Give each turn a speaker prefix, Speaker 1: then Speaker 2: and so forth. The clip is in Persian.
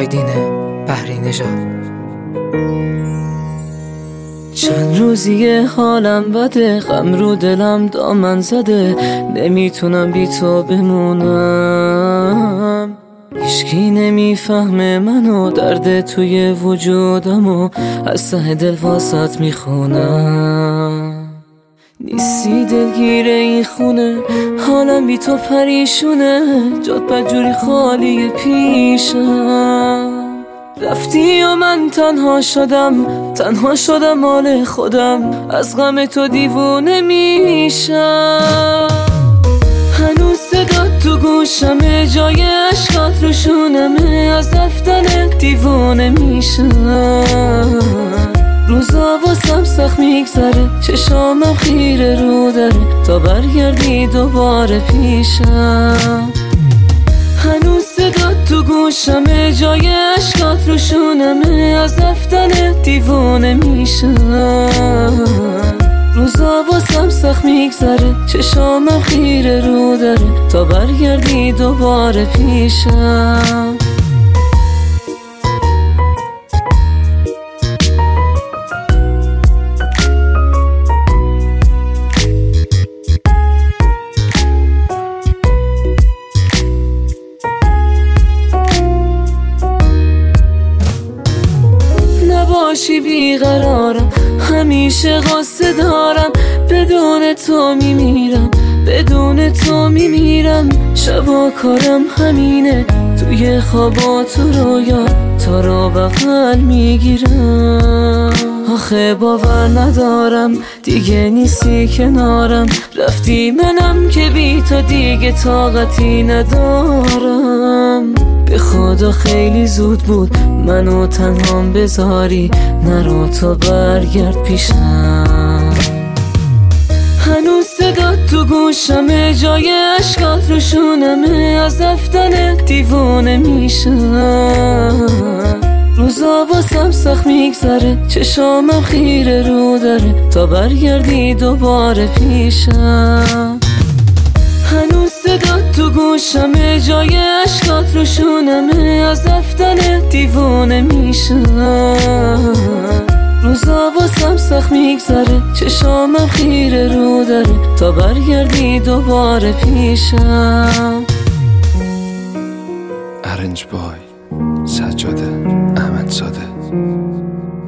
Speaker 1: آیدین بحری نژاد.
Speaker 2: چند روزیه حالم بده، غم رو دلم دامن زده، نمیتونم بی تو بمونم. هیچکی نمیفهمه منو، درد توی وجودمو از ته دل واسط میخونم. نیستی دلگیر این خونه، حالم بی تو پریشونه، جات بدجوری خالی پیشم. رفتی و من تنها شدم مال خودم، از غم تو دیوونه میشم. هنوز صدات تو گوشمه، جای عشقات رو شونمه، از رفتن دیوونه میشم. روزا واسم سخت میگذره، چشامم خیره رو داره، تا برگردی دوباره پیشم. هنوز صدات تو گوشمه، جای عشقات رو شونمه، از رفتن دیوونه میشم. روزا واسم سخت میگذره، چشامم خیره رو داره، تا برگردی دوباره پیشم. باشی بیقرارم، همیشه قصه دارم، بدون تو میمیرم. شبا کارم همینه، توی خوابا تو رویا تا رو بغل میگیرم. آخه باور ندارم دیگه نیستی کنارم، رفتی منم که بی تو دیگه طاقتی ندارم. به خدا خیلی زود بود منو تنهام بذاری، نرو تو برگرد پیشم. هنوز صدات تو گوشمه، جای عشقات رو شونمه، از رفتن دیوونه میشم. روزا واسم سخت میگذره، چشامم خیره رو داره، تا برگردی دوباره پیشم. هنوز صدات تو گوشمه، جای عشقات رو شونمه، از رفتن دیوونه میشم. روزا واسم سخت میگذره، چشامم خیره رو داره، تا برگردی دوباره پیشم.
Speaker 3: ارنج بای سجاده احمد زاده.